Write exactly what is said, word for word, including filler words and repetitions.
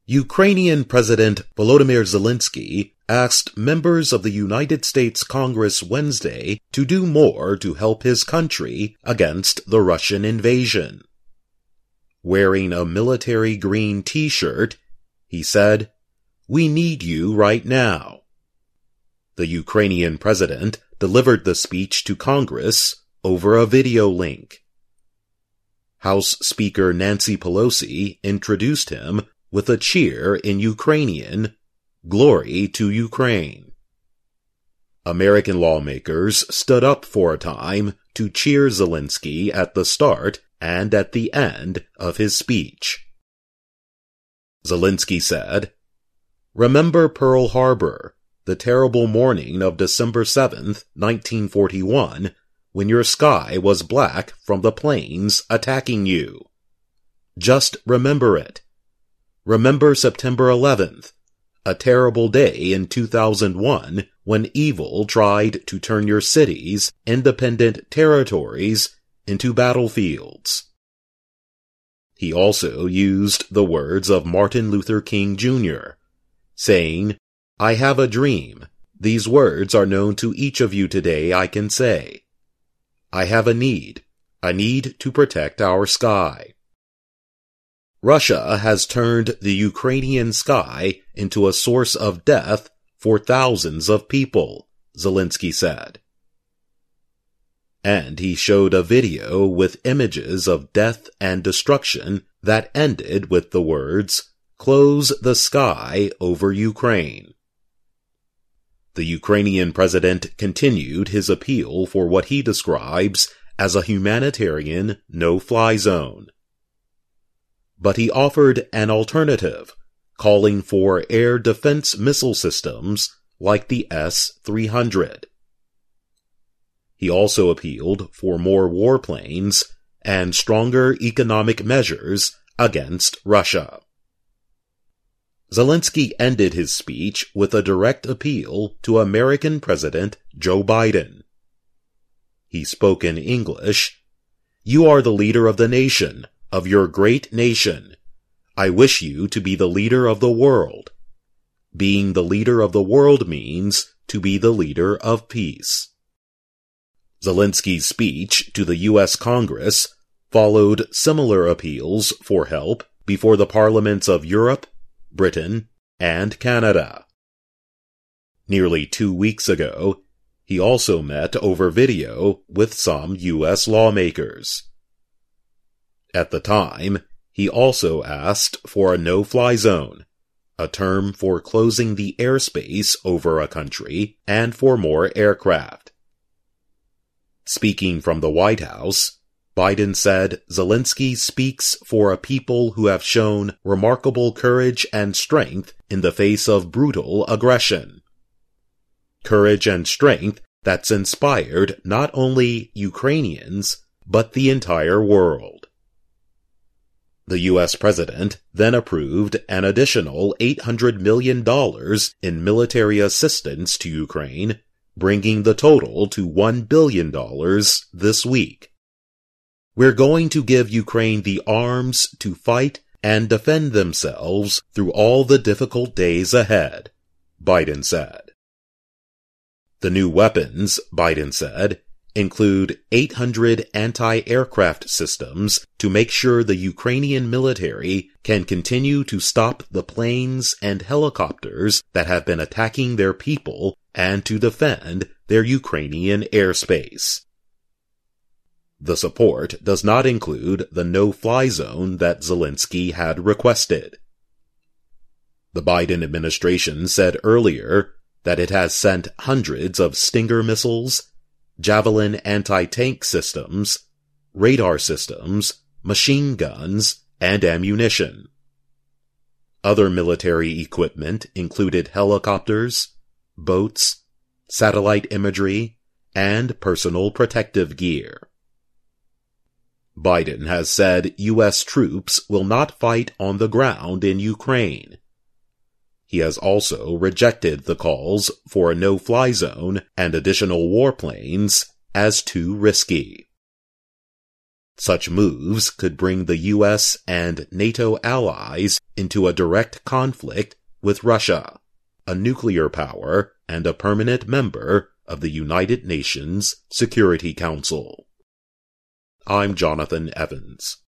Ukrainian President Volodymyr Zelensky asked members of the United States Congress Wednesday to do more to help his country against the Russian invasion. Wearing a military green t-shirt, he said, "We need you right now." The Ukrainian president delivered the speech to Congress over a video link. House Speaker Nancy Pelosi introduced him with a cheer in Ukrainian, "Glory to Ukraine." American lawmakers stood up for a time to cheer Zelensky at the start and at the end of his speech. Zelensky said, "Remember Pearl Harbor, the terrible morning of December seventh, nineteen forty-one, when your sky was black from the planes attacking you. Just remember it. Remember September eleventh, a terrible day in two thousand one when evil tried to turn your cities, independent territories, into battlefields." He also used the words of Martin Luther King Junior, saying, "I have a dream. These words are known to each of you today, I can say. I have a need, a need to protect our sky." Russia has turned the Ukrainian sky into a source of death for thousands of people, Zelensky said. And he showed a video with images of death and destruction that ended with the words, "Close the sky over Ukraine." The Ukrainian president continued his appeal for what he describes as a humanitarian no-fly zone. But he offered an alternative, calling for air defense missile systems like the S three hundred. He also appealed for more warplanes and stronger economic measures against Russia. Zelensky ended his speech with a direct appeal to American President Joe Biden. He spoke in English, "You are the leader of the nation, of your great nation. I wish you to be the leader of the world. Being the leader of the world means to be the leader of peace." Zelensky's speech to the U S Congress followed similar appeals for help before the parliaments of Europe, Britain, and Canada. Nearly two weeks ago, he also met over video with some U S lawmakers. At the time, he also asked for a no-fly zone, a term for closing the airspace over a country, and for more aircraft. Speaking from the White House, Biden said Zelensky speaks for a people who have shown remarkable courage and strength in the face of brutal aggression. Courage and strength that's inspired not only Ukrainians, but the entire world. The U S president then approved an additional eight hundred million dollars in military assistance to Ukraine, bringing the total to one billion dollars this week. "We're going to give Ukraine the arms to fight and defend themselves through all the difficult days ahead," Biden said. The new weapons, Biden said, include eight hundred anti-aircraft systems to make sure the Ukrainian military can continue to stop the planes and helicopters that have been attacking their people and to defend their Ukrainian airspace. The support does not include the no-fly zone that Zelensky had requested. The Biden administration said earlier that it has sent hundreds of Stinger missiles, Javelin anti-tank systems, radar systems, machine guns, and ammunition. Other military equipment included helicopters, boats, satellite imagery, and personal protective gear. Biden has said U S troops will not fight on the ground in Ukraine. He has also rejected the calls for a no-fly zone and additional warplanes as too risky. Such moves could bring the U S and NATO allies into a direct conflict with Russia, a nuclear power and a permanent member of the United Nations Security Council. I'm Jonathan Evans.